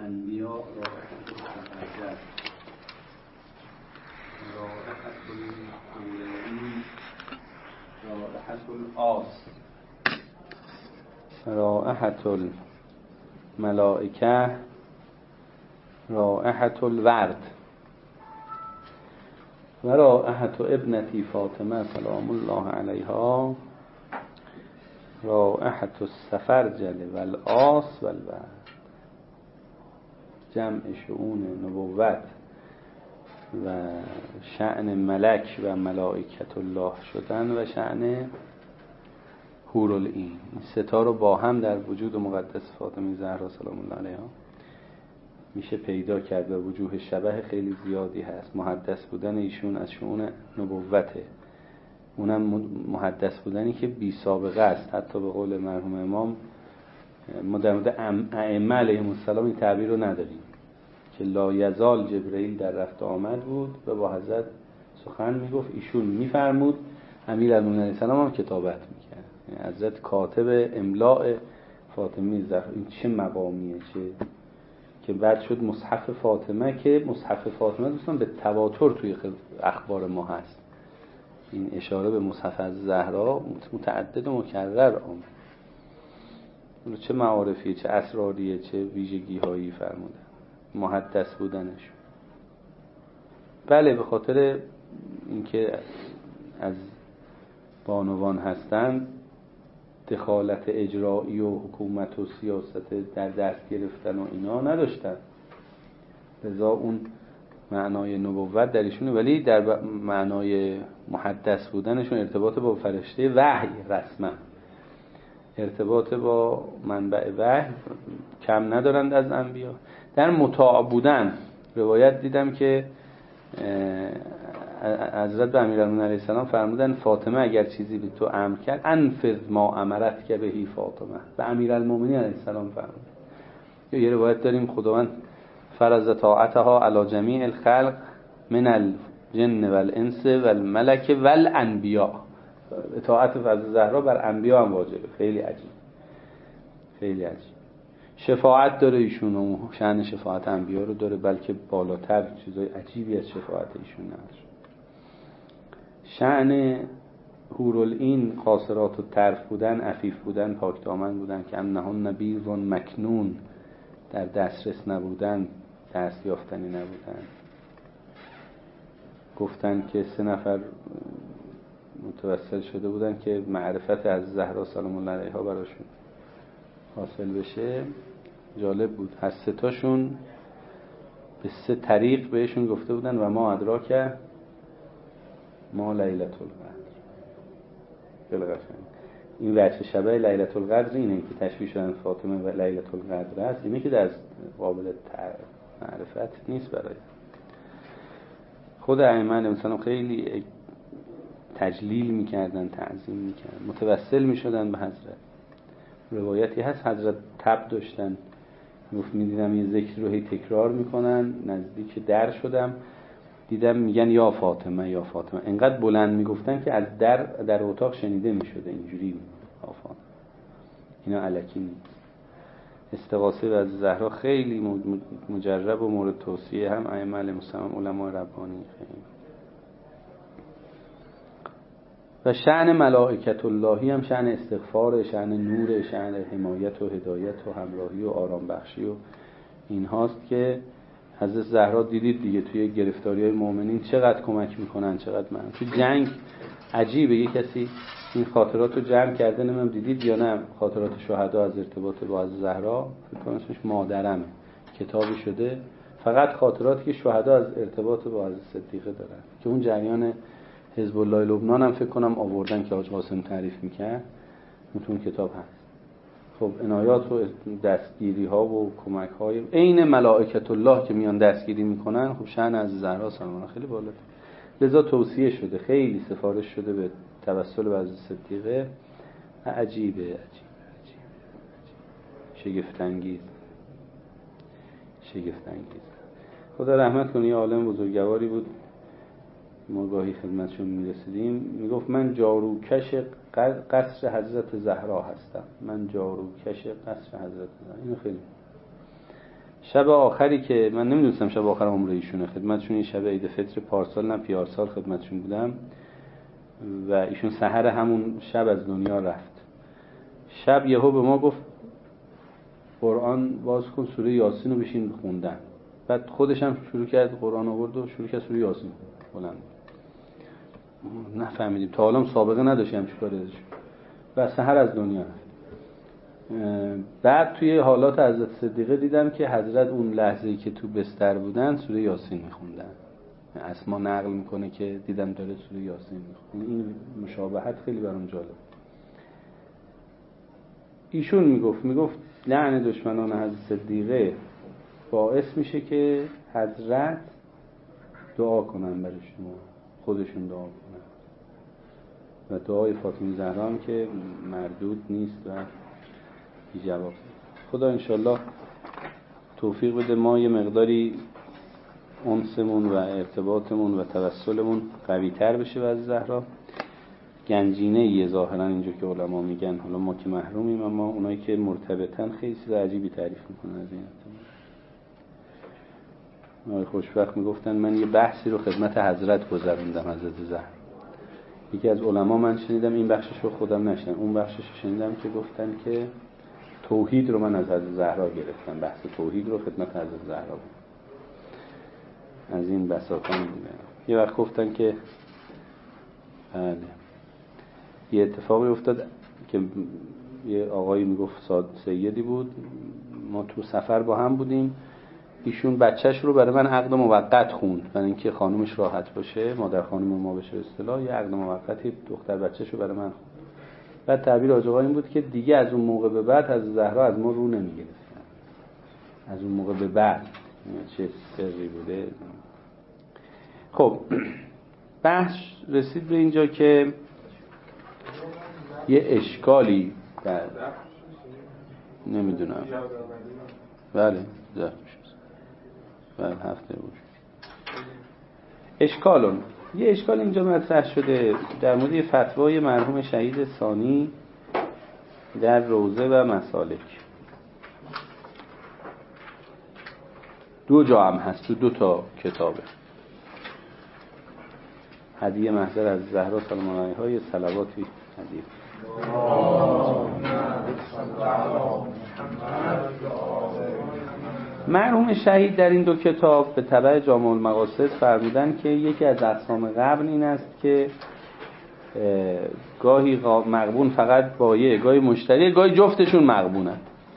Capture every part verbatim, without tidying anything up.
الانبیاء رائحة السفرجل رائحة الحورین رائحة الآس رائحة الملائکه رائحة الورد و رائحة ابنتی فاطمه سلام الله علیها رائحة السفرجل والآس والورد. جمع شؤون نبوت و شأن ملک و ملائکت الله شدن و شأن حورالعین، این ستا رو با هم در وجود مقدس فاطمه زهرا سلام الله علیها میشه پیدا کرد و وجوه شبه خیلی زیادی هست. محدث بودن ایشون از شؤون نبوته، اونم محدث بودنی که بی سابقه است. حتی به قول مرحوم امام ما در مورد ائمه علیهم السلام این تعبیر رو نداریم که لا یزال جبرئیل در رفت آمد بود و با حضرت سخن میگفت، ایشون میفرمود، امیرالمومنین علیه السلام هم کتابت میکرد. یعنی حضرت کاتب املاء فاطمه زهرا، این چه مقامیه، چه که بعد شد مصحف فاطمه که مصحف فاطمه دوستان به تواتر توی اخبار ما هست. این اشاره به مصحف از زهرا متعدد و مکرر آمد. چه معارفیه، چه اسراریه، چه ویژگی هایی فرمودن محدث بودنش. بله به خاطر اینکه از بانوان هستند دخالت اجرایی و حکومت و سیاست در دست گرفتن و اینا نداشتن، لذا اون معنای نبوت در ایشونه، ولی در معنای محدث بودنشون ارتباط با فرشته وحی رسما، ارتباط با منبع وحی کم ندارند از انبیا. در مطاع بودن روایت دیدم که حضرت به امیرالمومنین علیه السلام فرمودن فاطمه اگر چیزی به تو امر کرد انفذ ما امرت که بهی فاطمه، به امیرالمومنین علیه السلام فرمود. یا یه روایت داریم خداوند فرض طاعتها علی جمیع الخلق من الجن والانس والملک والانبیاء، اطاعت فرض زهرا بر انبیا هم واجبه. خیلی عجیب، خیلی عجیب. شفاعت داره ایشون و شأن شفاعت انبیا رو داره، بلکه بالاتر چیزای عجیبی از شفاعت ایشون نداره. شأن حورالعین قاصرات و طرف بودن، عفیف بودن، پاک دامن بودن، که انهن نبیض مکنون، در دسترس نبودن، دست یافتنی نبودن. گفتن که سه نفر متوسل شده بودن که معرفت از زهرا سلام الله علیها براشون حاصل بشه. جالب بود، هر سه تاشون به سه طریق بهشون گفته بودن و ما ادراک ما لیلة القدر. بلغشن این وجه شبه لیلة القدر اینه که تشبیه شدن فاطمه و لیلة القدر است، اینه که در قابل معرفت نیست برای خود ائمه مثلا. خیلی تجلیل میکردن، تعظیم میکردن، متوسل میشدن به حضرت. روایتی هست حضرت تب داشتن، گفت میدیدم یه ذکر رو هی تکرار میکنن، نزدیک در شدم دیدم میگن یا فاطمه یا فاطمه، انقدر بلند میگفتن که از در در اتاق شنیده میشده اینجوری یا فاطمه. اینا الکی نیست. استغاثه از زهرا خیلی مجرب و مورد توصیه هم ائمه علیهم السلام، علماء ربانی. خیلی و شأن ملائکت اللهی هم شأن استغفار، شأن نور، شأن حمایت و هدایت و همراهی و آرام بخشی و این هاست که حضرت زهرا دیدید دیگه توی گرفتاری های مؤمنین چقدر کمک میکنن، چقدر من تو جنگ عجیبه. یه کسی این خاطرات رو جمع کرده، نمیدونم دیدید یا نه، خاطرات شهدا از ارتباط با حضرت زهرا، فکر کنم اسمش مادرمه، کتابی شده فقط خاطراتی که شهدا از ارتباط با حضرت صدیقه دارن، که اون جریان حزب الله لبنان هم فکر کنم آوردن که حاج قاسم تعریف میکرد، اون کتاب هست. خب عنایات و دستگیری ها و کمک های عین ملائکت الله که میان دستگیری میکنن، خب شأن از زهرا سلام الله خیلی بالاست. لذا توصیه شده، خیلی سفارش شده به توسل به حضرت صدیقه. عجیبه عجیبه عجیبه شگفت انگیز شگفت انگیز. خدا رحمت کنه، یه عالم بزرگواری بود، ما گاهی خدمتشون میرسیدیم، میگفت من جاروکش قصر حضرت زهرا هستم، من جاروکش قصر حضرت زهرا. اینو خیلی شب آخری که من نمیدونستم شب آخر عمر ایشونه، خدمتشون این شب عید فطر پارسال نه پیارسال خدمتشون بودم و ایشون سحر همون شب از دنیا رفت. شب یهو به ما گفت قرآن باز کن سوره یاسین رو بشین خوندن. بعد خودش هم شروع کرد قرآن آورد و شروع کرد سوره یاسین بلند. نفهمیدیم، تا حالا سابقه نداشتیم چیکار ازش و سحر از دنیا رفت. بعد توی حالات حضرت صدیقه دیدم که حضرت اون لحظه‌ای که تو بستر بودن سوره یاسین میخوندن. اسما نقل میکنه که دیدم داره سوره یاسین میخونه. این مشابهت خیلی برام جالب. ایشون میگفت میگفت لعن دشمنان حضرت صدیقه باعث میشه که حضرت دعا کنن برای شما، خودشون دعا کنن و دعای فاطمه زهرا هم که مردود نیست و بی جواب. خدا انشالله توفیق بده ما یه مقداری انسمون و ارتباطمون و توسلمون قوی تر بشه از زهرا. گنجینه یه ظاهرا اینجور که علما میگن، حالا ما که محرومیم اما اونایی که مرتبطن خیلی چیز عجیبی تعریف میکنن از این ارتباط. آقای خوشبخت میگفتن من یه بحثی رو خدمت حضرت گذروندم، حضرت زهرا. یکی از علما من شنیدم این بخشش رو خودم نشنیدم، اون بخشش رو شنیدم که گفتن که توحید رو من از حضرت زهرا گرفتم، بحث توحید رو خدمت حضرت زهرا بود. از این بساطا میدونم. یه وقت گفتن که بله یه اتفاقی افتاد که یه آقایی میگفت ساد سیدی بود، ما تو سفر با هم بودیم، ایشون بچهش رو برای من عقد موقت خوند برای اینکه خانومش راحت باشه، مادر خانم ما بشه اصطلاح، یه عقد موقتی دختر بچهش رو برای من خوند. بعد تعبیر حاج آقا این بود که دیگه از اون موقع به بعد از زهرا از ما رو نمیگرفتن. از اون موقع به بعد چه سری بوده. خب بحث رسید به اینجا که یه اشکالی در نمیدونم بله زفت میشه بله هفته بود اشکالون یه اشکال اینجا مطرح شده در مورد فتوای مرحوم شهید ثانی در روضه و مسالک. دو جا هم هست، تو دو تا کتابه. هدیه محضر از زهرا سلام علیها، یه صلواتی هدیه. مرحوم شهید در این دو کتاب به تبع جامع المقاصد فرمودن که یکی از اقسام غبن این است که گاهی مغبون فقط بایع، گاهی مشتری، گاهی جفتشون مغبونن.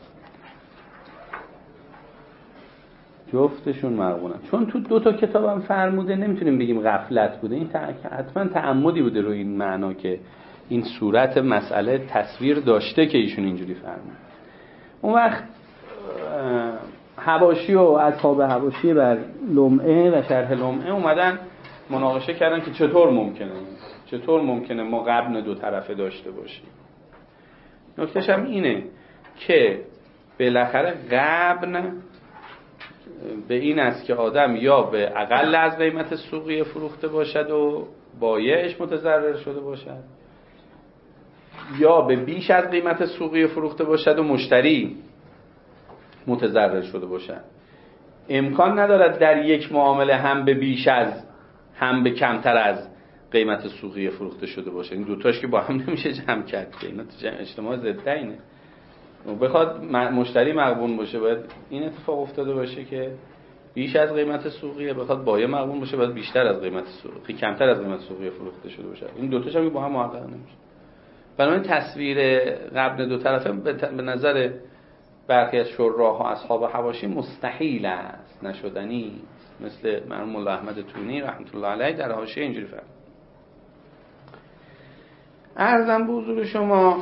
جفتشون مغبونن. چون تو دو تا کتابم فرموده نمیتونیم بگیم غفلت بوده، این حتما تعمدی بوده روی این معنا که این صورت مسئله تصویر داشته که ایشون اینجوری فرمود. اون وقت حواشی و اصحاب حواشی بر لمعه و شرح لمعه اومدن مناقشه کردن که چطور ممکنه چطور ممکنه ما غبن دو طرفه داشته باشیم. نکتهش هم اینه که بالاخره غبن به این است که آدم یا به اقل از قیمت سوقی فروخته باشد و بایعش متضرر شده باشد، یا به بیش از قیمت سوقی فروخته باشد و مشتری متضرر شده باشد. امکان ندارد در یک معامله هم به بیش از هم به کمتر از قیمت سوقی فروخته شده باشه. این دوتاش که با هم نمیشه جمع کرد که اینا تو جمع اجتماع ضد اینه. بخواد مشتری مغبون باشه باید این اتفاق افتاده باشه که بیش از قیمت سوقیه، بخواد بایع مغبون باشه باید بیشتر از قیمت سوقی کمتر از قیمت سوقی فروخته شده باشه. این دوتاش هم با هم محقق نمیشه. بنابراین تصویر غبن دو طرفه به نظر برخی از شراح و اصحاب حواشی مستحیل است، نشدنی است. مثل مرحوم مولا احمد تونی رحمت الله علیه در حاشیه اینجوری فرمود. عرضم به حضور شما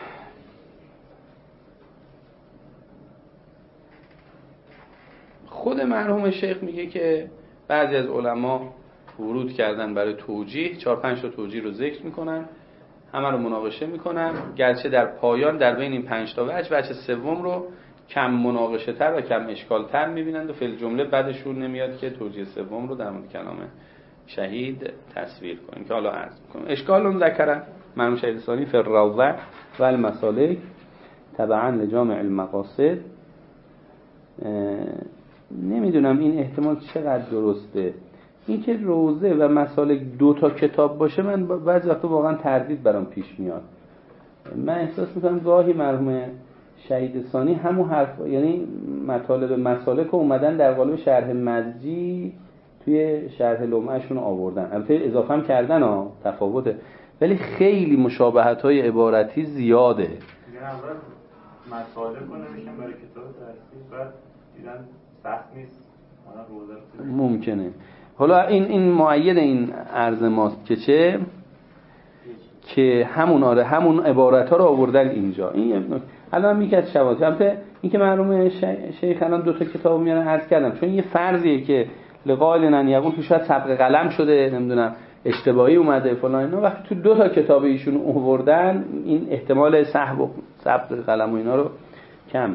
خود مرحوم شیخ میگه که بعضی از علما ورود کردن برای توجیه، چهار پنج تا توجیه رو ذکر میکنن، همه رو مناقشه میکنن، گرچه در پایان در بین این پنج تا وجه وجه سوم رو کم مناقشه تر و کم اشکال تر میبینند و فی الجمله بعدشون نمیاد که توجیه سوم رو در مورد کلام شهید تصویر کنیم که حالا عرض میکنم. اشکالون ذکرن مرحوم شهید ثانی فی الروضه و المسالک تبعا لجامع المقاصد نمیدونم این احتمال چقدر درسته. این که روزه و مسالک دو تا کتاب باشه من بعضی وقتا واقعا تردید برام پیش میاد. من احساس میکنم گاهی مرحوم شهید ثانی همون حرف، یعنی مطالب مسالک اومدن در قالب شرح مزجی توی شرح لمعه‌شون آوردن. البته اضافه هم کردن ها، تفاوته، ولی خیلی مشابهت‌های عبارتی زیاده. دیگه اول مسالک رو نمیشن برای کتاب درسی، بعد دیدن سخت نیست روزه ممکنه. حالا این این مؤید این عرض ماست که چه که همون آره همون عبارت ها رو آوردن اینجا. این الان میگه از شواهد. البته این که معلومه شیخ الان دو تا کتاب میارن عرض کردم، چون یه فرضیه که لقائلن یقول تو شاید سبق قلم شده، نمیدونم اشتباهی اومده فلان اینا. وقتی تو دو تا کتاب ایشون آوردن این احتمال سحب و سبق قلم و اینا رو کم.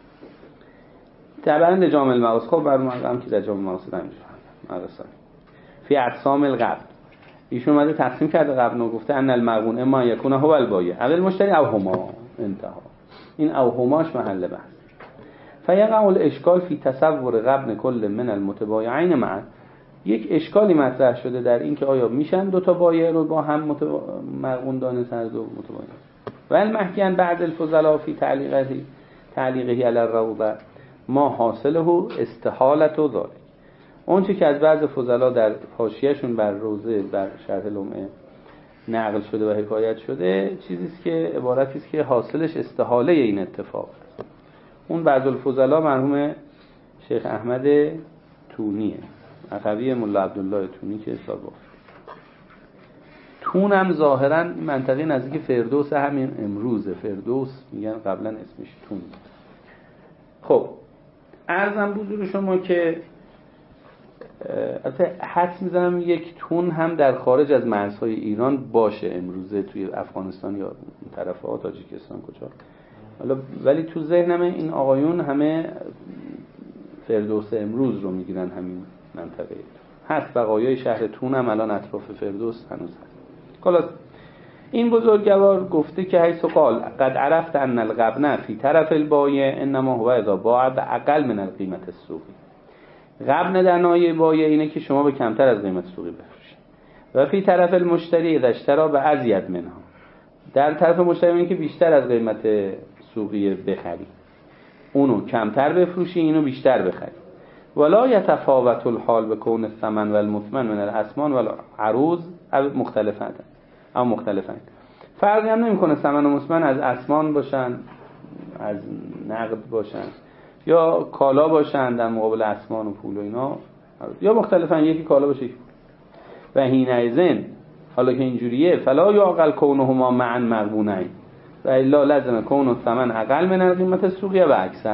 طبعا لجام المقاصد، خب برام هم که لجام المقاصد نمیشه مدرسه فی اقسام القبض ایشون اومده تقسیم کرده قبل و گفته ان المغبون اما یکون هو البایع اول مشتری او هما انتها. این او هماش محل بحث. فیقع الاشکال فی تصور قبن کل من المتبایعین معا. یک اشکالی مطرح شده در این که آیا میشن دو تا بایع رو با هم متب... مغبون دانست هر دو متبایع. و المحکیان بعد الفضلا فی تعلیقه تعلیقه علی الروضه ما حاصله استحالت و ذالک. اون چی که از بعض فضلا در حاشیه‌شون بر روزه بر شرح لمعه نقل شده و حکایت شده چیزی است که عبارتی است که حاصلش استحاله این اتفاق است. اون بعض الفضلا مرحوم شیخ احمد تونیه، اخوی مولا عبدالله تونی که حساب گفت. تون هم ظاهرا منطقه نزدیک فردوس، همین امروزه. فردوس میگن قبلا اسمش تون. خب عرضم بزرگ شما که البته حدس میزنم یک تون هم در خارج از مرزهای ایران باشه امروزه، توی افغانستان یا طرف ها تاجیکستان کجا. حالا ولی تو ذهنم این آقایون همه فردوس امروز رو میگیرن، همین منطقه هست. بقایای شهر تون هم الان اطراف فردوس هنوز هست. خلاص این بزرگوار گفته که حیث قال قد عرفت ان الغبن فی طرف البایع انما هو اذا باع باقل من القیمت السوقی. غبن در ناحیه بایع اینه که شما به کمتر از قیمت سوقی بفروشید. و فی طرف المشتری اذا اشترى بازید منها. در طرف مشتری اینه که بیشتر از قیمت سوقی بخری، اونو کمتر بفروشی، اینو بیشتر بخری. ولا یتفاوت الحال بکون الثمن والمثمن من الاسمان والعروض مختلفن او مختلفن. فرقی هم نمیکنه ثمن و مثمن از اسمان باشن، از نقد باشن، یا کالا باشن در مقابل اسمان و پول و اینا، یا مختلفن، یکی کالا باشه. و حینئذ حالا که اینجوریه فلا یعقل کونهما معا مغبونین و الا لازم کون الثمن اقل من القیمت السوقیه و اکثر.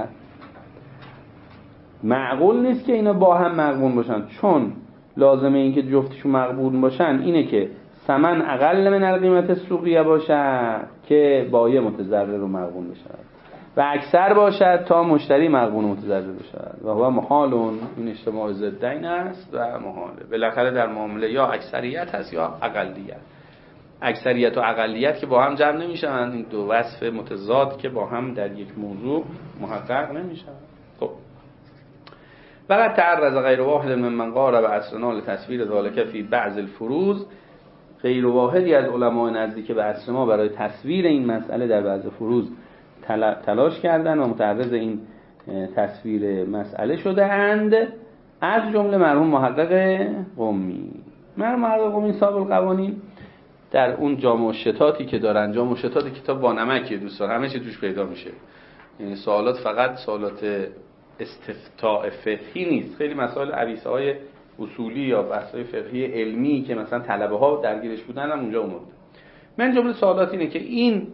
معقول نیست که اینا با هم مغبون باشن، چون لازمه این که جفتشون مغبون باشن اینه که ثمن اقل من القیمت السوقیه باشه که بایع متضرر و مغبون بشه و اکثر باشد تا مشتری مغبون و متضرر بشه. و هو محالون، این اجتماع ضدین است و محاله. بالاخره در معامله یا اکثریت هست یا اقلیت. اکثریت و اقلیت که با هم جمع نمیشن، این دو وصف متضاد که با هم در یک موضوع محقق نمیشن. خب فقط تعرض غیر واحد من من قارب عصرنا لتصویر ذالک فی بعض الفروض. غیر واحدی از علمای نزدیک به عصر ما برای تصویر این مسئله در بعض فروض تلاش کردن و متعرض این تصویر مسئله شده اند، از جمله مرحوم محقق قمی. مرحوم محقق قمی صاحب القوانین در اون جامع شتاتی که دارن، جامع شتات کتاب با نمکیه دوستان، همه چی توش پیدا میشه. یعنی سوالات فقط سوالات استفتاء فقهی نیست، خیلی مسائل عویصه های اصولی یا بحث‌های فقهی علمی که مثلا طلبه ها درگیرش بودن هم اونجا اومد. من جمله سوالات اینه که این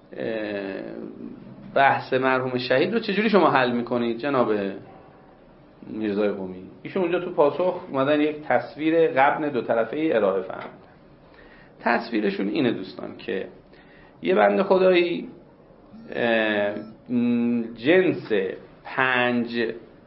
بحث مرحوم شهید رو چجوری شما حل میکنید جناب میرزای قمی؟ ایشون اونجا تو پاسخ اومدن یک تصویر غبن دو طرفه ارائه فهمید. تصویرشون اینه دوستان که یه بنده خدایی جنس پنج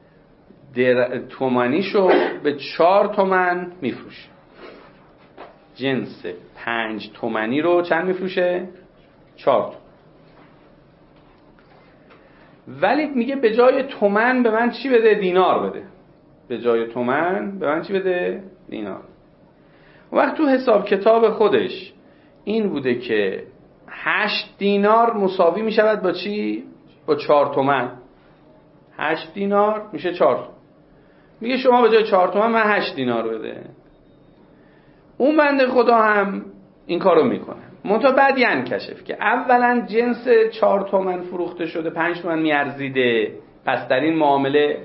تومنیشو به چهار تومن میفروشه. جنس پنج تومنی رو چند میفروشه؟ چهار تومن. ولی میگه به جای تومن به من چی بده؟ دینار بده. به جای تومن به من چی بده؟ دینار. وقت تو حساب کتاب خودش این بوده که هشت دینار مساوی میشود با چی؟ با چهار تومن. هشت دینار میشه چهار. میگه شما به جای چهار تومن من هشت دینار بده. اون بنده خدا هم این کارو میکنه. منتها بعد یعنی کشف که اولا جنس چهار تومن فروخته شده پنج تومن میارزیده، پس در این معامله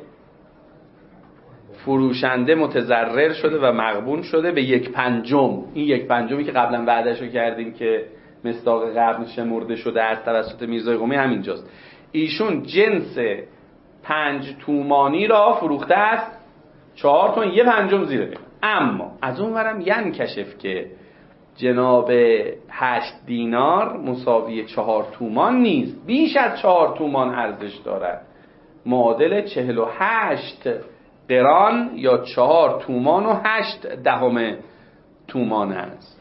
فروشنده متضرر شده و مغبون شده به یک پنجم. این یک پنجمی که قبلا وعدهشو کردیم که مصداق قبل شمرده شده از توسط میرزای قمی همینجاست. ایشون جنس پنج تومانی را فروخته است چهار تومن، یه پنجم زیره. اما از اون ورم یعنی کشف که جناب هشت دینار مساوی چهار تومان نیست، بیش از چهار تومان ارزش دارد، معادل چهل و هشت قران یا چهار تومان و هشت دهم تومان است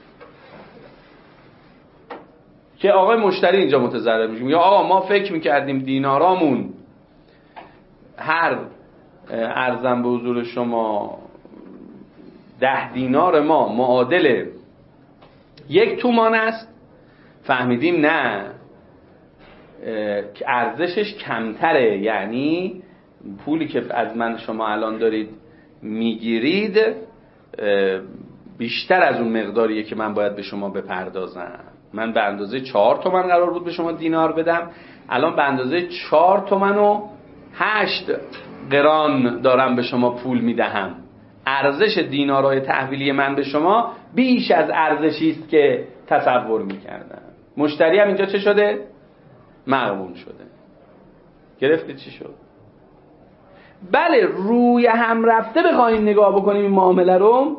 که آقای مشتری اینجا متضرر میشه. یا آقا ما فکر میکردیم دینارامون هر ارزم به حضور شما ده دینار ما معادل یک تومان است، فهمیدیم نه ارزشش کمتره، یعنی پولی که از من شما الان دارید میگیرید بیشتر از اون مقداریه که من باید به شما بپردازم. من به اندازه چهار تومن قرار بود به شما دینار بدم، الان به اندازه چهار تومن و هشت قران دارم به شما پول میدهم. ارزش دینارهای تحویلی من به شما بیش از ارزشی است که تصور میکردم. مشتری هم اینجا چه شده؟ مغبون شده. گرفتی چی شد؟ بله روی هم رفته بخوایم نگاه بکنیم این معامله رو،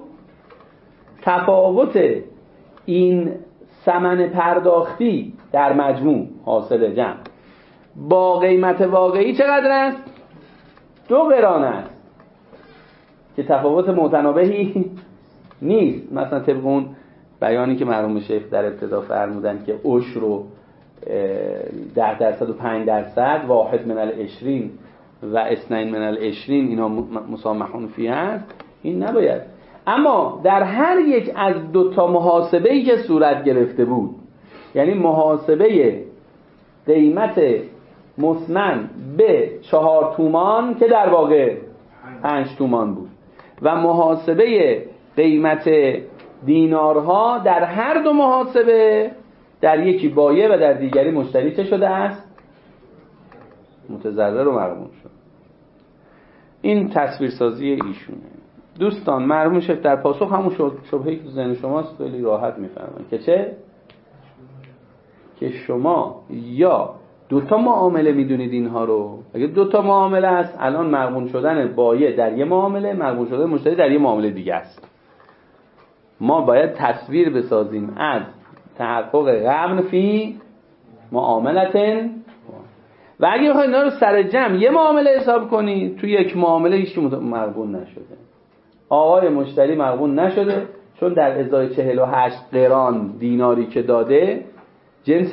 تفاوت این ثمن پرداختی در مجموع حاصل جمع با قیمت واقعی چقدر است؟ دو قران است که تفاوت متنابهی نیست. مثلا طبق اون بیانی که مرحوم شیخ در ابتدا فرمودن که عشر رو ده درصد و پنج درصد واحد من العشرین و اثنین من العشرین اینا مسامحون فیه هست، این نباید. اما در هر یک از دو تا محاسبه‌ای که صورت گرفته بود، یعنی محاسبه قیمت مثمن به چهار تومان که در واقع پنج تومان بود و محاسبه قیمت دینارها، در هر دو محاسبه در یکی بایع و در دیگری مشتری چه شده است؟ متضرر و مغبون شد. این تصویرسازی ایشونه. دوستان مرحوم شیخ در پاسخ همون شبهه‌ای که تو ذهن شماست خیلی راحت میفهمن که چه؟ که شما یا دوتا معامله میدونید اینها رو. اگه دوتا معامله است الان مغبون شدن بایع در یه معامله، مغبون شدن مشتری در یه معامله دیگه است. ما باید تصویر بسازیم از تحقق غبن فی معاملتن، و اگه بخواید اینا رو سر جمع یه معامله حساب کنید، تو یک معامله هیچ مغبون نشده. آقای مشتری مغبون نشده چون در ازای چهل و هشت قران دیناری که داده جنس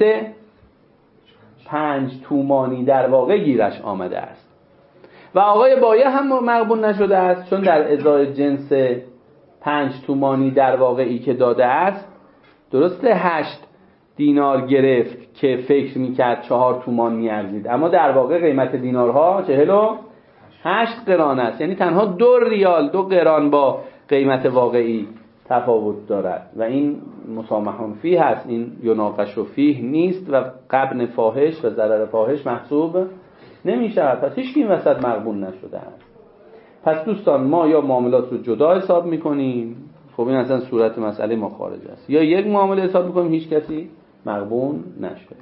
پنج تومانی در واقع گیرش آمده است، و آقای بایع هم مغبون نشده است چون در ازای جنس پنج تومانی در واقعی که داده است درسته هشت دینار گرفت که فکر میکرد چهار تومان میارزید، اما در واقع قیمت دینارها چهل و هشت قران است، یعنی تنها دو ریال دو قران با قیمت واقعی تفاوت دارد و این مسامحون فیه هست، این یناقش فیه نیست و غبن فاحش و ضرر فاحش محسوب نمی شود. پس هیچ کی این وسط مغبون نشده است. پس دوستان ما یا معاملات رو جدا حساب میکنیم، خب این اصلا صورت مسئله ما خارج است، یا یک معامله حساب میکنیم هیچ کسی مغبون نشده.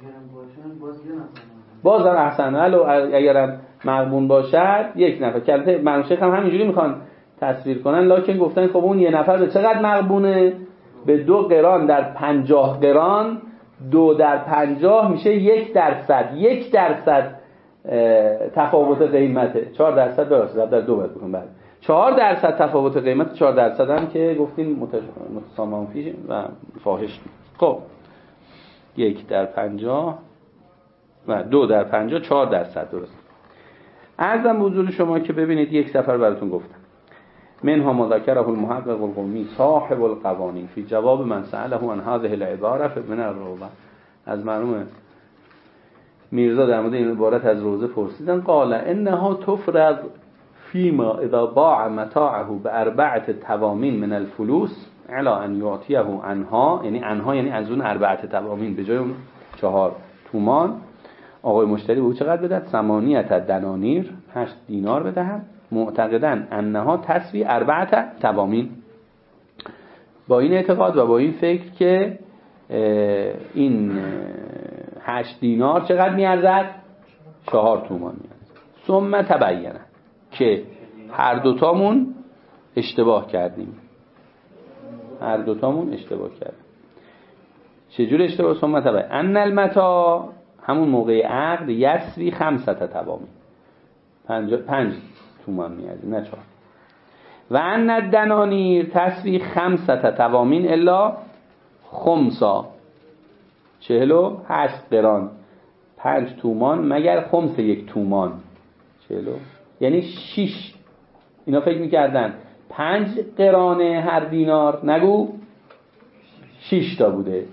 بازم احسن ولو اگر مغبون باشد یک نفر، که البته مرحوم شیخ هم همینجوری میخوان تصویر کنن، لکن گفتن خب اون یه نفر به چقدر مغبونه؟ به دو قران در پنجاه قران، دو در پنجاه میشه یک درصد، یک درصد تفاوت قیمته، چهار درصد درصد در دو باید بکنم، بعد چهار درصد تفاوت قیمت، چهار درصد هم که گفتیم متسامحون فیه و فاحش. خب یک در پنجاه و دو در پنجاه چهار درصد. درست. عرضم به حضور شما که ببینید یک سفر براتون گفتم. منها ما ذکره المحقق القمی صاحب القوانین فی جواب من سأله عن هذه العباره من الروضه. از مرحوم میرزا در مورد این عبارت از روضه پرسیدن. قال انها تفرض فيما اذا باع متاعه باربعه توامین من الفلوس على ان يعطيه عنها، یعنی عنها یعنی از اون اربعه توامین به جای اون چهار تومان آقای مشتری به او چقدر بدهد؟ ثمانیت دنانیر، هشت دینار بدهد، معتقدن انها تسوی اربعه توامین. با این اعتقاد و با این فکر که این هشت دینار چقدر میارزد؟ چهار تومان میارزد. ثم تبینه که هر دوتامون اشتباه کردیم، هر دوتامون اشتباه کردیم. چجور اشتباه؟ ثم تبینه ان المتاع همون موقع عقد یسوی خمسة توامین، پنج پنج تومان میارزد نه چهار. و ان الدنانیر تسوی خمسة توامین الا خمسا، چهل و هشت قران، پنج تومان مگر خمس یک تومان، چهل یعنی شیش. اینا فکر میکردن پنج قران هر دینار، نگو شیش تا بوده.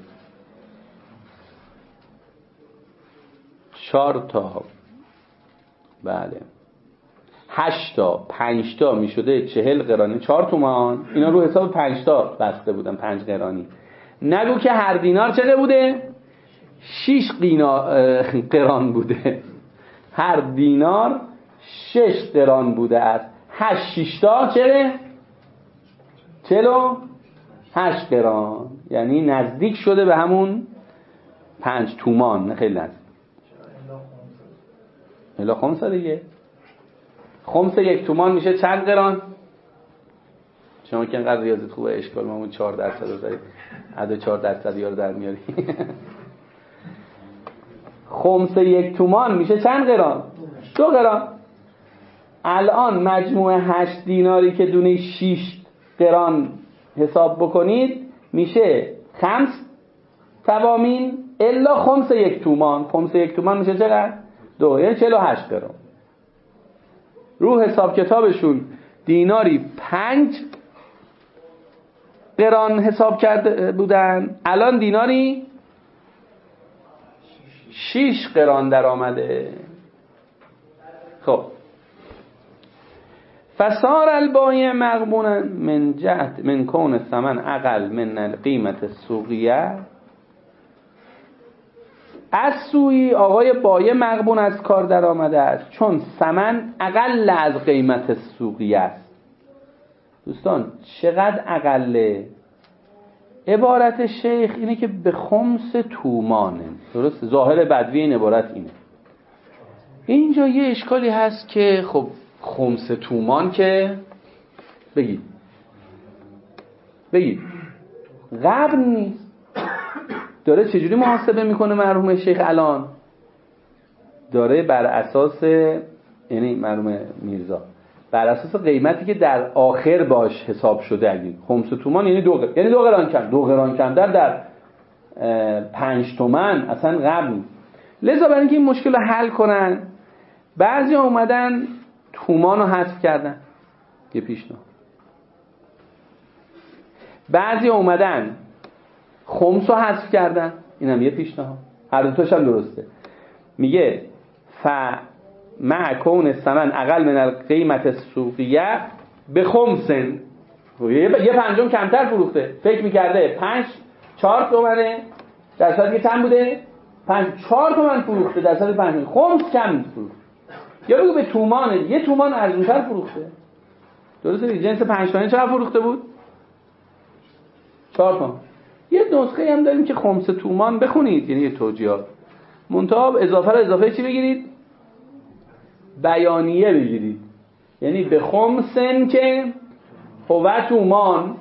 چهار تا بله هشت تا پنج تا میشده چهل قرانی چهار تومان. اینا رو حساب پنج تا بسته بودن، پنج قرانی. نگو که هر دینار چقدر بوده؟ شش قران بوده. هر دینار شش قران بوده است. هشت شش تا چقدر؟ چلو هشت قران، یعنی نزدیک شده به همون پنج تومان. نه خیلی نزدیک. الا خمسه دیگه. خمس یک تومان میشه چند قران؟ شما که اینقدر ریاضیت خوبه اشکال ما اون چهار درصد رو دارید، عدد چهار درصد یارو در میاری. خمس یک تومان میشه چند قران؟ دو قران. الان مجموع هشت دیناری که دونه شش قران حساب بکنید میشه خمس توامین الا خمس یک تومان. خمس یک تومان میشه چقدر؟ دو، یعنی چهل و هشت قران. رو حساب کتابشون دیناری پنج قران حساب کرده بودن، الان دیناری شیش قران در آمده. خب فصار البایع مغبونا من جهت من کون الثمن اقل من القیمت السوقیه. از سوی آقای بایع مغبون از کار در آمده است چون ثمن اقل از قیمت سوقی است. دوستان چقدر اقله؟ عبارت شیخ اینه که به خمس تومانه. درست؟ ظاهر بدوی این عبارت اینه. اینجا یه اشکالی هست که خب خمس تومان که بگید بگید قبل نیست. داره چجوری محاسبه میکنه مرحوم شیخ الان؟ داره بر اساس، یعنی مرحوم میرزا بر اساس قیمتی که در آخر باش حساب شده. اگه خمس تومان یعنی دو قران، یعنی دو قران کم، دو قران کم در در پنج تومن اصلا قبل نیست. لذا برای اینکه این مشکل رو حل کنن بعضی اومدن تومان رو حذف کردن، یه پیشنهاد. بعضی اومدن خمس رو حذف کردن، اینم یه پیشنهاد. هر دو تاش هم درسته. میگه ف مع کون الثمن اقل من القیمت السوقیه به خمسن، یه پنجم کمتر فروخته. فکر میکرده پنج چهار تومنه، در صورتی که چند بوده؟ پنج چهار تومن فروخته، در صورتی پنج خمس کم فروخته. یا بگو به تومانه، یه تومان ارزونتر فروخته. درسته؟ جنس پنج تومانی چقدر فروخته بود؟ چهار تومن. یه نسخه هم داریم که خمس تومان بخونید، یعنی یه توجیهات منتها اضافه رو اضافه چی بگیرید؟ بیانیه بگیرید. یعنی به خمسن که هو تومان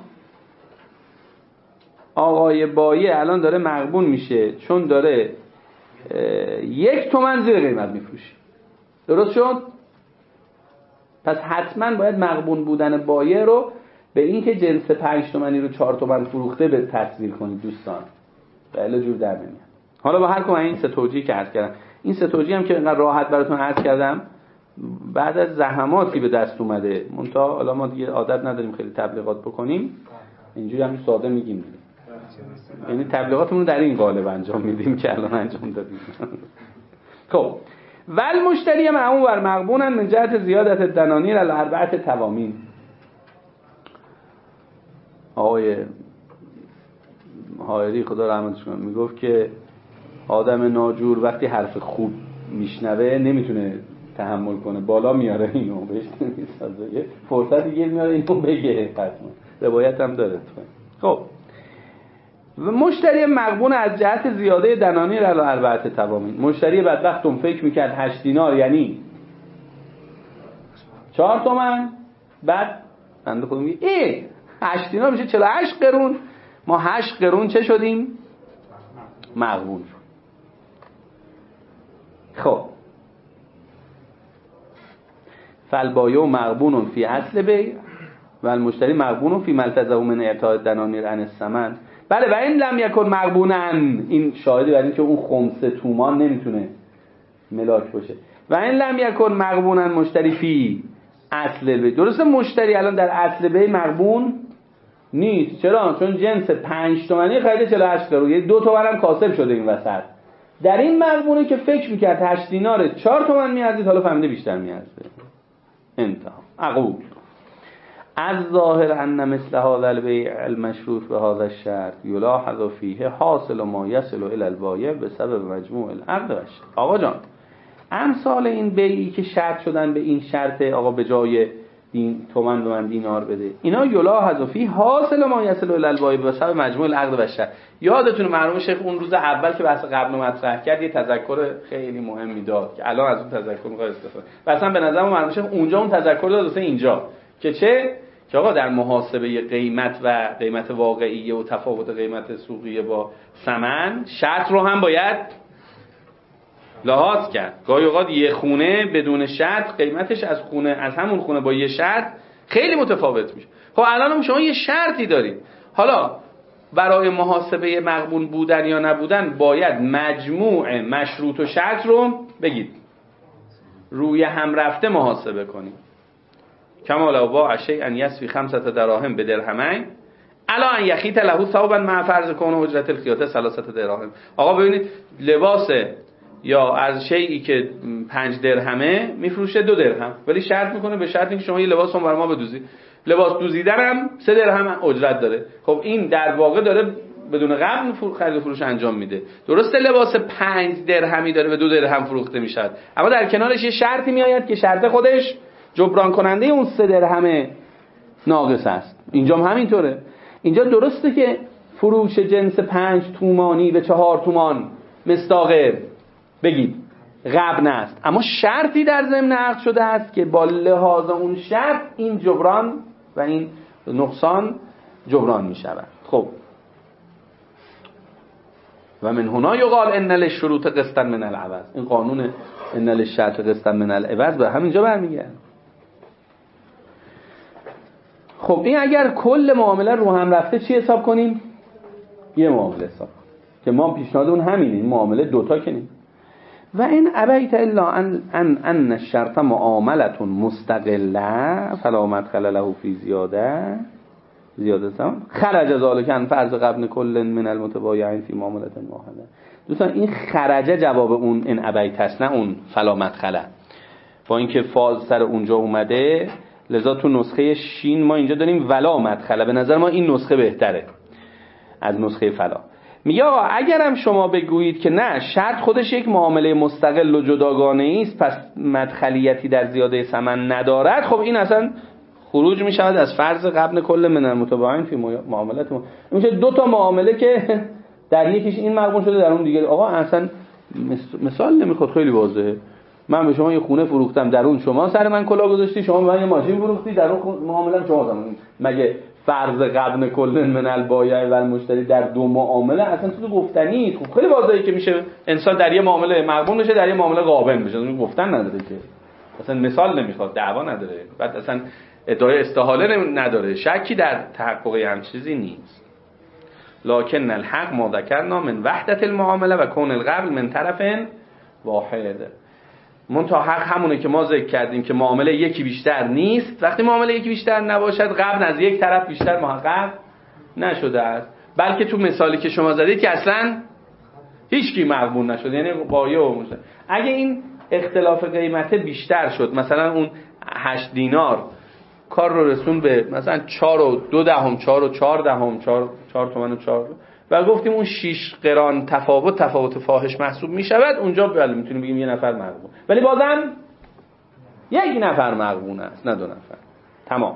آقای بایع الان داره مغبون میشه چون داره یک تومن زیر قیمت میفروشه. درست شد؟ پس حتما باید مغبون بودن بایع رو به این که جنس پنج تومنی رو چهار تومن فروخته به تصویر کنید دوستان. بله جور در نمیاد. حالا با هر کدوم این سه توجیه که عرض کردم این سه توجیه هم که اینقدر راحت براتون عرض کردم بعد از زحماتی به دست اومده، منتها حالا ما دیگه عادت نداریم خیلی تبلیغات بکنیم، اینجوری همین ساده میگیم، یعنی تبلیغاتمون در این قالب انجام میدیم که الان انجام دادیم. خب ول مشتری معمول بر مغبونن من جهت زیادت دنانیر الاربعه توامین. آقای حائری خدا رحمتش کنه میگفت که آدم ناجور وقتی حرف خوب میشنوه نمیتونه تحمل کنه، بالا میاره اینو بهش نمیسازه، یه فرصت دیگه میاره اینو بگه، حتما روایت هم داره. خب و مشتری مغبون از جهت زیاده دنانیر علی اربعه توامین. مشتری بدبختم فکر میکرد هشت دینار یعنی چهار تومن، بعد بنده خودم میگه ای هشت دینار میشه چهل و هشت قرون، ما هشت قرون چه شدیم؟ مغبون شد. خب فالبایع مغبون فی اصل بیع و المشتری مغبون فی ملتزم من اعطاء دنانیر عن الثمن. بله و این لم یکن مغبونن، این شاهدی برای اینکه اون خمسه تومان نمیتونه ملاک باشه. و این لم یکن مغبونن مشتری فی اصل بیع. درسته مشتری الان در اصل بیع مغبون نیست. چرا؟ چون جنس پنج تومانی خریده چهل و هشت قرون، یعنی دو تومن هم کاسب شده این وسط. در این مغبونه که فکر میکرد هشت دینار چهار تومن میارزید، حالا فهمیده بیشتر میارزه. انتها اقول از ظاهر ان مثل هذا البيع المشروط به هذا الشرط يلاحظ فيه حاصل ما يصل الى البایع بسبب مجموع العقد و الشرط. آقا جان امثال این بیعی که شرط شدن به این شرط آقا به جای دین تومن به من دینار بده، اینا یلاحظ فيه حاصل ما يصل الى البایع بسبب مجموع العقد و الشرط. یادتونه مرحوم شیخ اون روز اول که بحث قبل مطرح کرد یه تذکر خیلی مهمی داد که الان از اون تذکر می‌خواد استفاده. مثلا به نظر من مرحوم شیخ اونجا اون تذکر داد واسه اینجا که چه که آقا در محاسبه قیمت و قیمت واقعی و تفاوت قیمت سوقی با ثمن شرط رو هم باید لحاظ کرد. گاهی اوقات یه خونه بدون شرط قیمتش از خونه از همون خونه با یه شرط خیلی متفاوت میشه. خب الان هم شما یه شرطی دارید، حالا برای محاسبه مغبون بودن یا نبودن باید مجموع مشروط و شرط رو بگید روی هم رفته محاسبه کنید. کما لو باع شیئا یسوی خمسة دراهم به درهمین الا ان یخیط له ثوبا مع فرض کون اجرت الخیاطه ثلاثة دراهم. آقا ببینید لباس یا از شیئی که پنج درهمه میفروشه دو درهم، ولی شرط میکنه به شرط اینکه شما یه لباس اون بر ما بدوزید. لباس دوزیدن هم سه درهم اجرت داره. خب این در واقع داره بدون قبل خرید و فروش انجام میده. درسته لباس پنج درهمی داره و دو درهم فروخته میشه، اما در کنارش یه شرطی میآید که شرط خودش جبران کننده اون سه درهم ناقص است. اینجا هم همینطوره. اینجا درسته که فروش جنس پنج تومانی به چهار تومان مصداق بگید غبن است، اما شرطی در ضمن عقد شده است که با لحاظ اون شرط این جبران و این نقصان جبران می شود. خب و من هنا یقال ان للشروط قسطا من العوض. این قانون ان للشرط قسطا من العوض به همینجا برمیگرده. خب این اگر کل معامله رو هم رفته چی حساب کنیم؟ یه معامله حساب که ما پیشنهادمون همینه، این معامله دوتا کنیم. و این ابیت الا ان ان ان الشرط معامله مستقله فلا مدخل له فی زیاده زیاده سم خرج ذلک عن فرض قبل کل من المتبایعین فی معامله واحده. دوستان این خرج جواب اون این ابیت است، نه اون فلا مدخله. با اینکه فاز سر اونجا اومده لذا تو نسخه شین ما اینجا داریم ولا مدخله. به نظر ما این نسخه بهتره از نسخه فلا. میگه آقا اگرم شما بگویید که نه شرط خودش یک معامله مستقل و جداگانه است پس مدخلیتی در زیاده ثمن ندارد، خب این اصلا خروج می شود از فرض قبل کل من المتباین فی معاملات ما. میشه دو تا معامله که در یکیش این مقبول شده در اون دیگه. آقا اصلا مثال نمیخواد، خیلی واضحه. من به شما یه خونه فروختم، در اون شما سر من کلا گذاشتی، شما به من یه ماشین فروختی، در اون معامله شما زمان. مگه فرض قبل کل من البایع و المشتری در دو معامله اصلا تو گفتنی؟ خب خیلی واضحه که میشه انسان در یه معامله مقبول بشه در یه معامله غابن بشه. اون گفتن نداره که اصلا مثال نمیخواد، دعوا نداره، بعد اصلا ادعای استحاله نداره، شکی در تحقق هم چیزی نیست. لکن الحق ما ذکرنا من وحدت المعامله و کون القبل من طرف واحد. منتها حق همونه که ما ذکر کردیم که معامله یکی بیشتر نیست. وقتی معامله یکی بیشتر نباشد قبل از یک طرف بیشتر محقق نشده است، بلکه تو مثالی که شما زدید که اصلا هیچکی مغبون نشد، یعنی بایع و مشتری. اگه این اختلاف قیمت بیشتر شد، مثلا اون هشت دینار کار رو رسون به مثلا چهار و دو دهم، چهار و چهار دهم، چهار چهار تومن و چهار و گفتیم اون شش قران تفاوت تفاوت فاحش محسوب می شود، اونجا بله میتونیم بگیم یه نفر مغبون، ولی بازم یک نفر مغبون است نه دو نفر. تمام.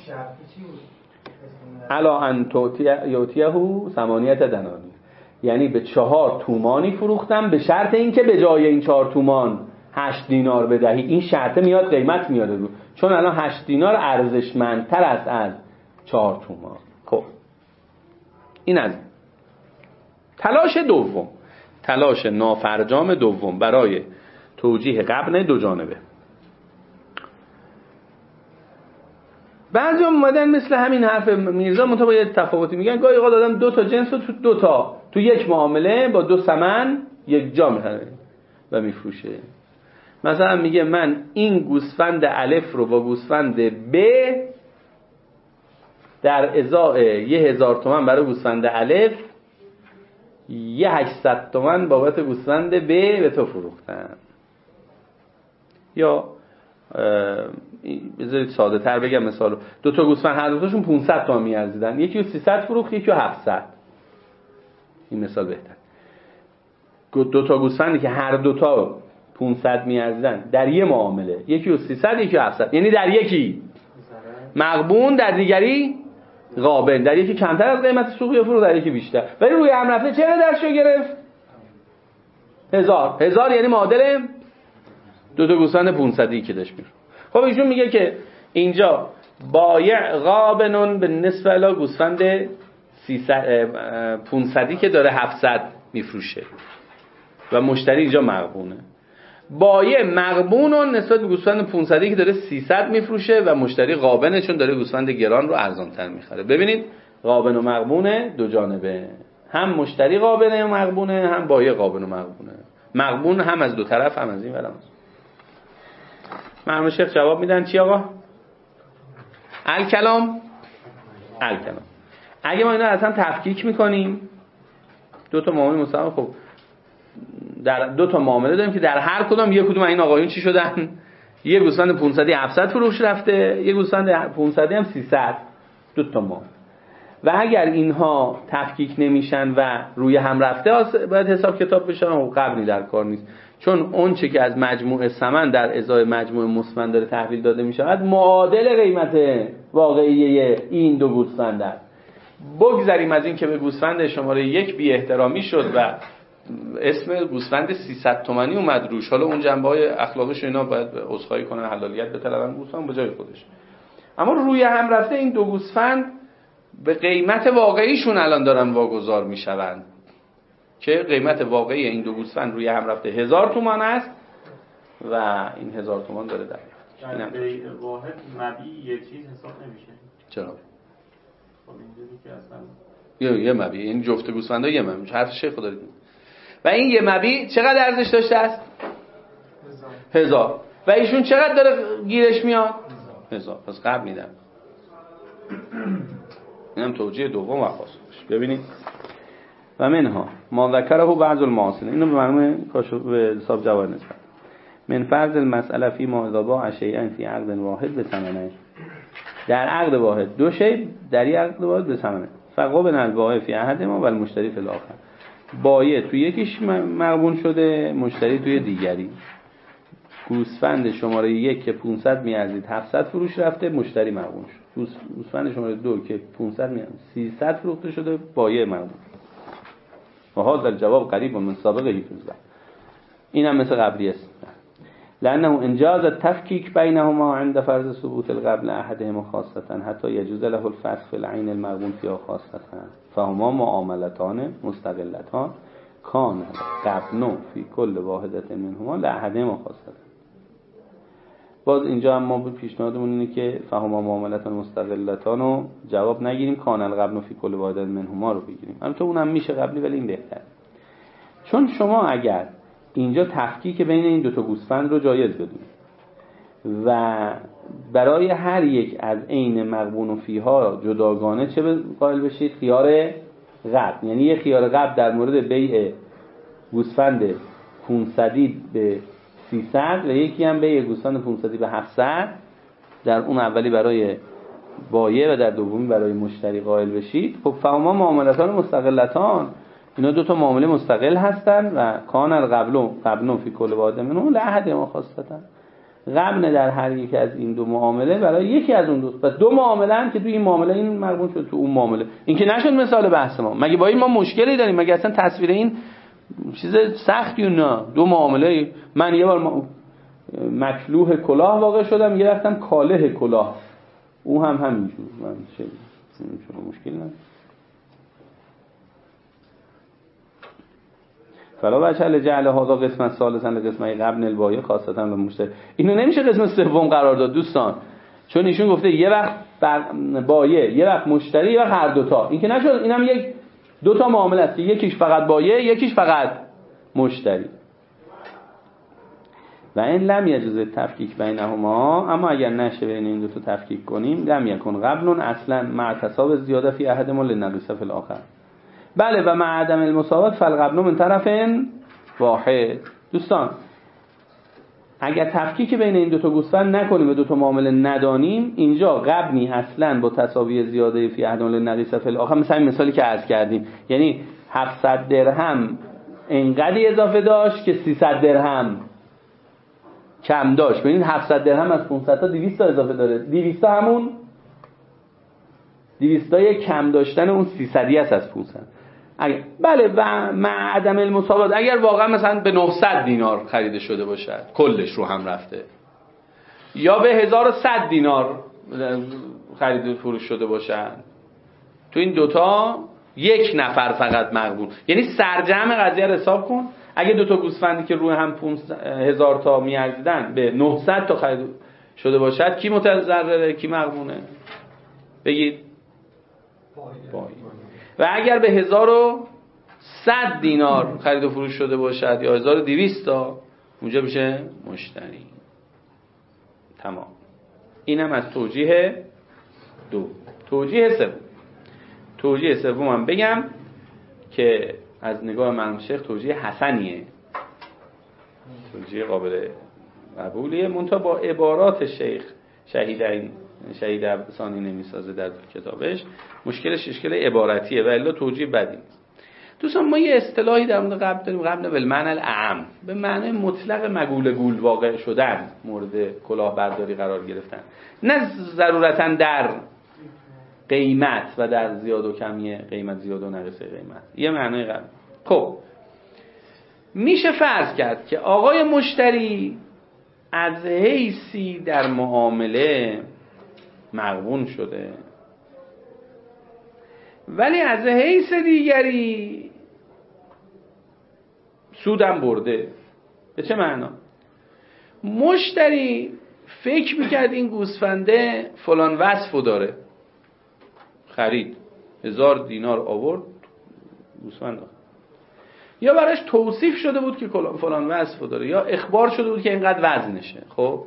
الا ان یوتیه ثمانیت دنانی، یعنی به چهار تومانی فروختم به شرط اینکه به جای این چهار تومان هشت دینار بدهی. این شرط میاد قیمت میاد رو، چون الان هشت دینار ارزشمندتر است از چهار تومان. خب این از تلاش دوم، تلاش نافرجام دوم برای توجیه غبن دو جانبه. بعضی هم اومدن مثل همین حرف میرزا منتها با یه تفاوتی میگن گاهی اوقات آدم دو تا جنس رو تو دو تا تو یک معامله با دو ثمن یک جا میخره و میفروشه. مثلا میگه من این گوسفند الف رو با گوسفند ب در ازای یه هزار تومن برای گوسفند الف، یه هشتصد تومن بابت گوسفند ب به تو فروختم. یا بذارید ساده تر بگم مثالو، دو تا گوسفند هر دوتاشون پانصد تومن میارزیدن، یکی رو سیصد فروخت یکی رو هفتصد. این مثال بهتر. دو تا گوسفندی که هر دوتا پانصد میارزیدن در یه معامله، یکی رو سیصد یکی رو هفتصد، یعنی در یکی مغبون در دیگری غابن، در یکی کمتر از قیمت سوقی فروخت در یکی بیشتر، ولی روی هم رفته چقدر درشو گرفت؟ هزار. هزار یعنی معادل دو تا گوسفند پانصدی که داشت میره. خب ایشون میگه که اینجا بایع غابنون به نسبت الی گوسفند پانصدی که داره هفتصد میفروشه و مشتری اینجا مغبونه. بایع مغبونون نسبت به گوسفند پانصدی که داره سیصد میفروشه و مشتری غابنه چون داره گوسفند گران رو ارزان‌تر میخره. ببینید غابن و مغبونه دو جانبه، هم مشتری غابنه و مغبونه، هم بایع غابن و مغبونه. مغبون هم از دو طرف، هم از این ور هم از مرحوم شیخ جواب میدن چی آقا؟ الکلام الکلام. اگه ما اینا اصلا تفکیک میکنیم، دو تا معامله مستقیم، خب در دو تا معامله داریم که در هر کدام یک کدوم این آقایون چی شدن؟ یه گوسفند پانصدی هفتصد فروش رفته، یه گوسفند پانصدی هم سیصد، دو تا معامله. و اگر اینها تفکیک نمیشن و روی هم رفته باید حساب کتاب بشن و قبلی در کار نیست، چون اون چه که از مجموع ثمن در ازای مجموع مسمن داره تحویل داده میشه معادل قیمت واقعی این دو گوسفند است. بگذاریم از این که به گوسفند شماره یک بی احترامی شد و اسم گوسفند سیصد تومانی اومد روش، حالا اون جنبه‌های اخلاقیش اینا باید عذرخواهی کنن، حلالیت بطلبن، گوسفند به جای خودش. اما روی هم رفته این دو گوسفند به قیمت واقعیشون الان دارن واگذار میشوند که قیمت واقعی این دو گوسفند روی هم رفته هزار تومان است و این هزار تومان داره در در بیع واحد مبیع یه چیز حساب نمیشه. چرا؟ خب اینجوری که اصلا یه یه مبیع، این جفت گوسفندا یه مبیع، حرف شیخ دارید. و این یه مبیع چقدر ارزش داشته است؟ هزار. هزار. و ایشون چقدر داره گیرش میاد؟ هزار. پس قبل میدم. اینم توجیه دوم و خاص. ببینید و منها ما ذکره بعض المعاصرین، اینو به معنی کاشف به حساب جواب نسبت من فرض المسئله فی ما اذا باع شیئا فی عقد واحد به ثمنه، در عقد واحد دو شی در یک عقد واحد به ثمنه، فقابل البائع فی احدهما و المشتری فی الاخر، بایع توی یکیش مغبون شده، مشتری توی دیگری. گوسفند شماره یک که پانصد میارزید هفتصد فروش رفته، مشتری مغبون شد. گوسفند شماره دو که پانصد میارزید سیصد فروخته شده، بایع مغبون. و ها در جواب قریب من سابقه حفظ. این هم مثل قبلی است، لانه انجاز التفکیک بینهما عند فرض ثبوت القبل احدهما خاصه حتی يجوز له الفسخ في العين المغبون فيها خاصه فهما معاملتان مستقلتان کان قبن فی کل واحدة منهما لاحدهما خاصه. باز اینجا هم ما به پیشنهادمون اینه که فهما معاملتان مستقلتان رو جواب نگیریم، کان القبن فی کل واحدة منهما رو بگیریم. البته اونم میشه قبلی ولی این بهتره، چون شما اگر اینجا تفکیک بین این دوتا گوسفند رو جایز بدونیم و برای هر یک از عین مغبون و فیها جداگانه چه قائل بشید؟ خیار غبن. یعنی یه خیار غبن در مورد بیع گوسفند پانصدی به سیصد و یکی هم بیع گوسفند پانصدی به هفتصد، در اون اولی برای بایع و در دومی برای مشتری قائل بشید. خب فهما معاملتان مستقلتان، اینا دو تا معامله مستقل هستن و کان القبل قبل فی کل واحد منهم لأحد ما خاصتا. غبن در هر یک از این دو معامله برای یکی از اون دو، پس دو معامله هم که تو این معامله این مربوط شد تو اون معامله. این که نشد مثال بحث ما. مگه با این ما مشکلی داریم؟ مگه اصلا تصویر این چیز سختی؟ نه، دو معامله. من یه بار مکلوه کلاه واقع شدم، یه رفتم کاله کلاه، او هم همینجور. من چه شما مشکل ندارم. فلا بچه جعل هذا قسمت ثالثا لقسمه قبل البایع خاصتا و مشتری. اینو نمیشه قسمت سوم قرار داد دوستان، چون ایشون گفته یه وقت بایع، یه وقت مشتری، یه وقت هر دوتا. این که نشد. اینم یک دو تا معامله است، یکیش فقط بایع، یکیش فقط مشتری. و این لم یجوز تفکیک بینهما، اما اگر نشه بین این دو تا تفکیک کنیم، لم یکن قبل اصلا مع تصاب زیاده فی احدهما للنقیص فی الاخر. بله و مع عدم المساوات فالقبل من طرف واحد. دوستان اگر تفکیک بین این دو تا گوسفند نکنیم و دو تا معامله ندانیم، اینجا قبنی اصلا با تساوی زیاده فی احدهما للنقیص فی الاخر، مثلا این مثالی که عرض کردیم، یعنی هفتصد درهم انقدی اضافه داشت که سیصد درهم کم داشت. ببینید هفتصد درهم از پانصد تا دویست تا اضافه داره، دویست تا همون دویست تا کم داشتن اون سیصدی است از پانصد. اگر بله و مع عدم المساوات، اگر واقعا مثلا به نهصد دینار خریده شده باشد، کلش رو هم رفته، یا به هزار و صد دینار خرید فروش شده باشد، تو این دوتا یک نفر فقط مقبول. یعنی سرجم قضیه رو حساب کن. اگه دوتا گوسفندی که روی هم هزار تا میارزیدن به نهصد تا خرید شده باشد، کی متضرره کی مغبونه؟ بگید بایی. و اگر به هزار و صد دینار خرید و فروش شده باشد یا هزار و دویست تا، اونجا میشه مشتری. تمام. اینم از توجیه دو. توجیه سوم، توجیه سوم هم بگم که از نگاه مرحوم شیخ توجیه حسنیه، توجیه قابل قبولیه، منتها با عبارات شیخ شهید این شهید افسانی نمیسازه در کتابش، مشکلش اشکال عبارتیه و الا توجیه بدی نیست. دوستان ما یه اصطلاحی در مورد قبل داریم، قبل بالمعنی الاعم، به معنی مطلق مگول گول واقع شدن، مورد کلاهبرداری قرار گرفتن، نه ضرورتا در قیمت و در زیاد و کمی قیمت، زیاد و نقص قیمت، یه معنی قبل. خب میشه فرض کرد که آقای مشتری از حیثی در معامله مغبون شده، ولی از حیث دیگری سودم برده. به چه معنا؟ مشتری فکر میکرد این گوسفنده فلان وصفو داره، خرید، هزار دینار آورد گوسفند، یا براش توصیف شده بود که فلان وصفو داره، یا اخبار شده بود که اینقدر وزنشه. خب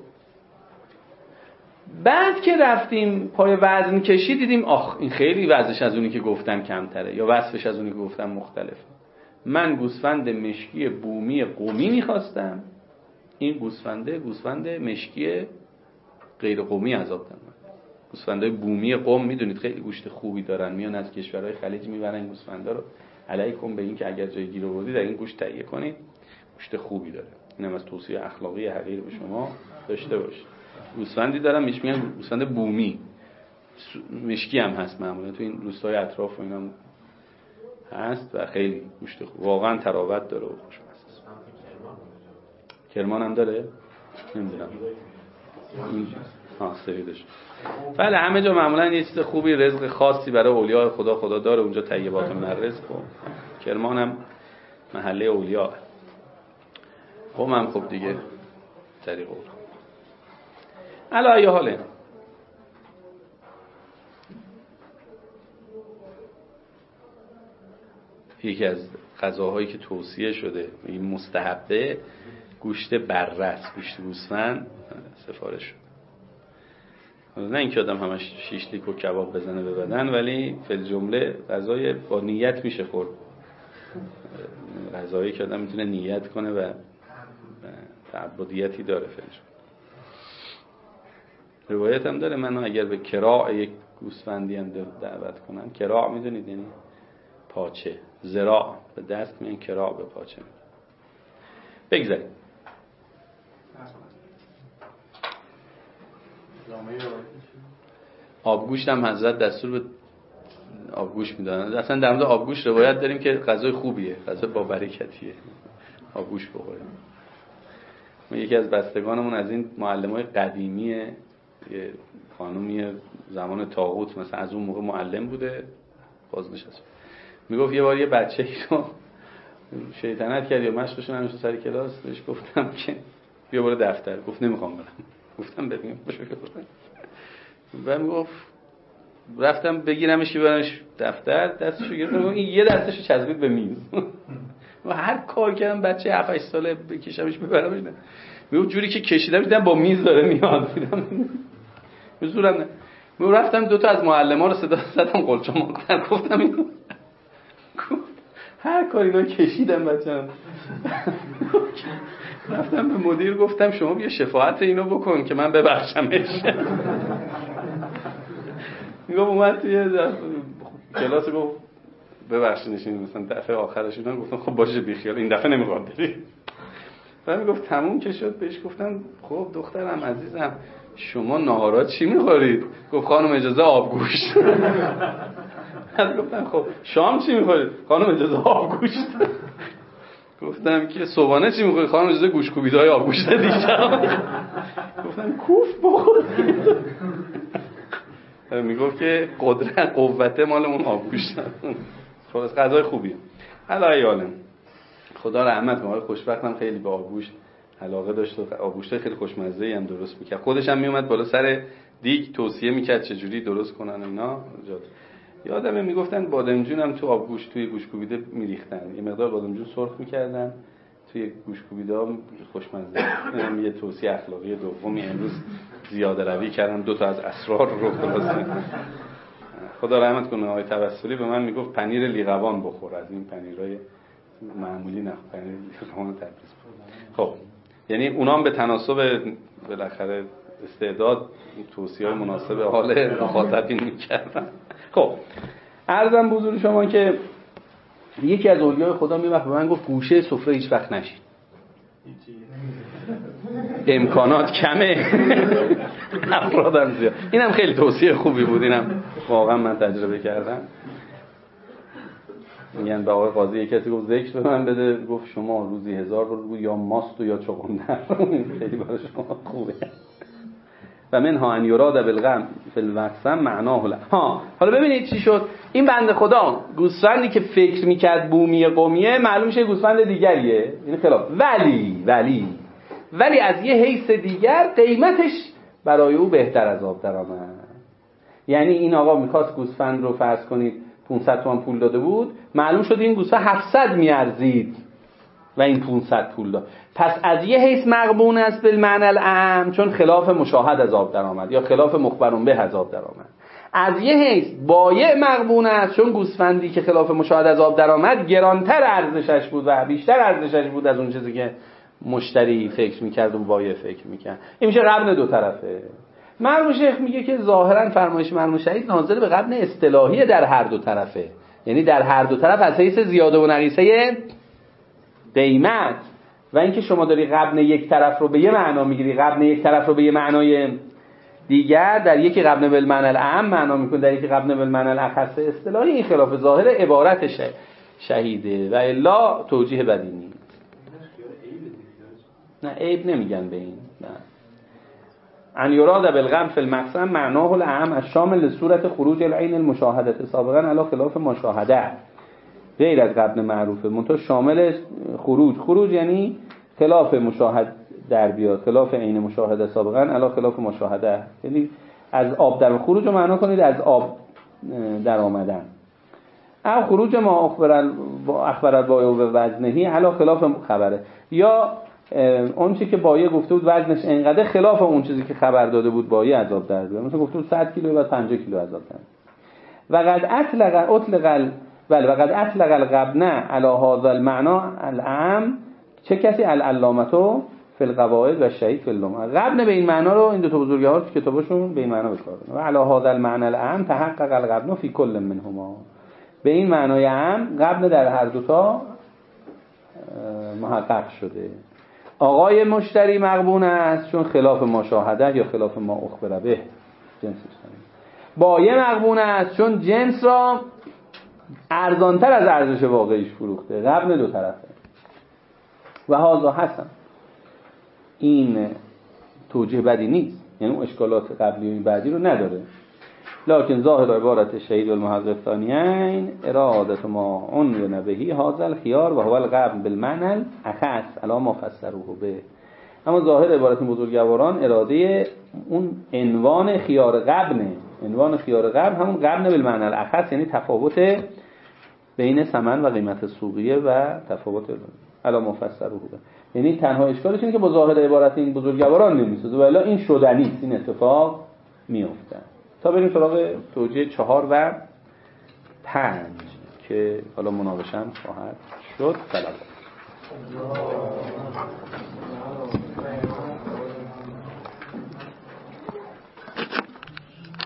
بعد که رفتیم پای وزن کشی دیدیم آخ این خیلی وزنش از اونی که گفتن کمتره، یا وصفش از اونی که گفتن مختلفه. من گوسفند مشکی بومی قومی میخواستم، این گوسفنده گوسفند مشکی غیر قومی عذاب دادن. گوسفندای بومی قوم میدونید خیلی گوشت خوبی دارن، میان از کشورهای خلیج میبرن گوسفندا رو. علیکم به این که اگر جای گیر آوردید در این گوشت تهیه کنید، گوشت خوبی داره. اینم از توصیه اخلاقی حقیر به شما داشته باشید. گوسفندی دارن میش میگن گوسفند بومی، مشکی هم هست معمولا تو این روستای اطراف و اینا هست و خیلی گوشت خوب، واقعا تراوت داره و خوشمزه است. کرمان هم داره؟ نمیدونم. ها سویدش. بله همه جا معمولا یه چیز خوبی، رزق خاصی برای اولیاء خدا خدا داره اونجا، طیبات من رزق. و کرمان هم محله اولیاء. قم هم خب دیگه طریق اون. علا ای حاله یکی از غذاهایی که توصیه شده این مستحبه، گوشت بررس، گوشت گوسفند سفارش شده. نه اینکه آدم همش شیش لیک و کباب بزنه به بدن، ولی فی الجمله غذای با نیت میشه خورد، غذایی که آدم میتونه نیت کنه و تعبدیتی داره. فی الجمله روایت هم داره من اگر به کراع یک گوسفندی هم دعوت کنم، کراع میدونید یعنی پاچه، ذراع به دست میان، کراع به پاچه. بگذاریم آبگوشت هم حضرت دستور به آبگوشت میدادن. اصلا در مورد آبگوشت روایت داریم که غذای خوبیه، غذا با برکتیه، آبگوشت بخوریم. ما یکی از بستگانمون از این معلمای قدیمیه، یه خانومی زمان طاغوت مثلا از اون موقع معلم بوده، بازنشسته، میگفت یه بار یه بچه‌ای رو شیطنت کرد یا مشقش نمیشه سر کلاس، بهش گفتم که بیا برو دفتر، گفت نمیخوام برم. گفتم ببین باشه برو. و میگفت رفتم بگیرمش که برمش دفتر، دستشو گرفتم این یه دستشو چسبید به میز و هر کار کردم بچه هفت هشت ساله بکشمش ببرمش نه، میگفت جوری که کشیدم دیدم با میز داره میاد، دیدم زورم نه. من رفتم دو تا از معلم‌ها رو صدا زدم قلچم کردم، گفتم اینو هر کاری رو کشیدم بچه‌م. رفتم به مدیر گفتم شما بیا شفاعت اینو بکن که من ببخشمش. میگم اومد توی کلاس گفت ببخشید نشین مثلا دفعه آخرش اینا، گفتم خب باشه بی خیال این دفعه نمیخوام بری. بعد میگفت تموم که شد، بهش گفتم خب دخترم عزیزم شما ناهارا چی میخورید؟ گفت خانم اجازه آبگوشت. بعد گفتم خب شام چی میخورید؟ خانم اجازه آبگوشت. گفتم که صبحانه چی میخورید؟ خانم اجازه گوشت کوبیدهای آبگوشت دیشب. گفتم کوف بخورید. میگفت که قدرت قوت مال اون آبگوشت. خلاص غذای خوبیه. الهی عالم خدا رحمت کنه، خوشبختم خیلی به آبگوشت علاقه داشت و آبگوشت خیلی خوشمزه‌ای هم درست میکرد. خودش هم میومد بالا سر دیگ توصیه میکرد چجوری درست کنن اینا. یادمه میگفتن بادمجون هم تو آبگوشت توی گوشت کوبیده میریختن، یه مقدار بادمجون سرخ میکردن توی گوشت کوبیده خوشمزه. اینم یه توصیه اخلاقی دومی امروز زیاده روی کردم، دو تا از اسرار رو خلاص. خدا رحمت کنه آقای توسلی به من میگفت پنیر لیقوان بخور، از این پنیرای معمولی نه، پنیر لیقوان تدریس. خب یعنی اونام به تناسب بالاخره استعداد توصیه‌های مناسب حال مخاطبین میکردن. خب عرضم بزرگ شما که یکی از اولیای خدا میوقت به من گفت گوشه سفره هیچ وقت نشین، امکانات کمه، افرادم زیاد. اینم خیلی توصیه خوبی بود، اینم واقعا من تجربه کردم. میگن به آقای قاضی کسی گفت ذکر به من بده، گفت شما روزی هزار بار بگو یا ماست و یا چغندر، خیلی برای شما خوبه. و منها ان یراد بالغم فی المقسم معناه له. ها حالا ببینید چی شد. این بنده خدا گوسفندی که فکر میکرد بومیه قومیه، معلوم شه گوسفند دیگریه، این خلاف. ولی ولی ولی از یه حیث دیگر قیمتش برای او بهتر از آب درآمد. یعنی این آقا میخواست گوسفند رو فرض کنید پانصد تومان پول داده بود، معلوم شد این گوسفند هفتصد میارزید و این پانصد پول داد. پس از یه حیث مغبون است بالمعنی الاعم، چون خلاف مشاهد از آب در آمد یا خلاف مخبرون به از آب در آمد. از یه حیث بایع مغبون است، چون گوسفندی که خلاف مشاهد از آب در آمد گرانتر ارزشش بود و بیشتر ارزشش بود از اون چیزی که مشتری فکر میکرد و بایع فکر میکرد. این میشه غبن دو طرفه. مرحوم شیخ میگه که ظاهرا فرمایش مرحوم شهید ناظر به غبن اصطلاحی در هر دو طرفه، یعنی در هر دو طرف از حیث زیاده و نقیصه قیمت. و اینکه شما داری غبن یک طرف رو به یه معنا میگیری، غبن یک طرف رو به یه معنای دیگر، در یکی غبن بالمعنی الاعم معنا میکنی، در یکی غبن بالمعنی الاخص اصطلاحی، این خلاف ظاهر عبارت شهیده و الا توجیه بدی نیست. نه عیب نمیگن به این. نه ان یراد بالغم فی المقسم معناه الاعم الشامل لصورت خروج العین المشاهده سابقا علی خلاف مشاهده غیر از غبن معروفه، منتها شامل خروج. خروج یعنی خلاف مشاهد در بیاد، خلاف عین مشاهده سابقا علی خلاف مشاهده، یعنی از آب در خروج رو معنا کنید از آب در آمدن. او خروج ما اخبر اخبرت بایع و وزنهی علا خلاف خبره، یا اون چیزی که بایع گفته بود وزنش انقدر خلاف اون چیزی که خبر داده بود بایع عذاب در بیاره. مثلا گفته بود صد کیلو بعد پنجاه کیلو عذاب در. و قد اطلق اطلق بل و قد اطلق الغبن علی هذا المعنى العام، چه کسی العلامتو فی القواعد و شهید فی اللمع. غبن به این معنا رو این دو تا بزرگوار تو کتابشون به این معنا بکار بردن. و علی هذا المعنى العام تحقق الغبن فی کل منهما، به این معنای عام غبن در هر دو تا محقق شده. آقای مشتری مغبون است چون خلاف ما شاهده یا خلاف ما اخبر به جنسش کنیم. بایع مغبون است چون جنس را ارزانتر از ارزش واقعیش فروخته. غبن دو طرفه. و هذا حسن، این توجیه بدی نیست، یعنی اون اشکالات قبلی و این بعدی رو نداره. لکن ظاهر عبارت شهید والمحقق ثانیین ارادت ما عنون بهی هذا الخيار و هو الغبن بالمعنى الاخص علی ما فسروه به. اما ظاهر عبارت بزرگواران اراده اون عنوان خیار غبنه. عنوان خیار غبن همون غبن بالمعنى الاخص، یعنی تفاوت بین ثمن و قیمت سوقیه و تفاوت علی ما فسروه به. یعنی تنها اشکالش اینه که با ظاهر عبارت این بزرگواران نمیسازه، ولی این شدنی است، این اتفاق میفته. تا بریم سراغ توجیه چهار و پنج که حالا مناقشه هم خواهد شد. سلام.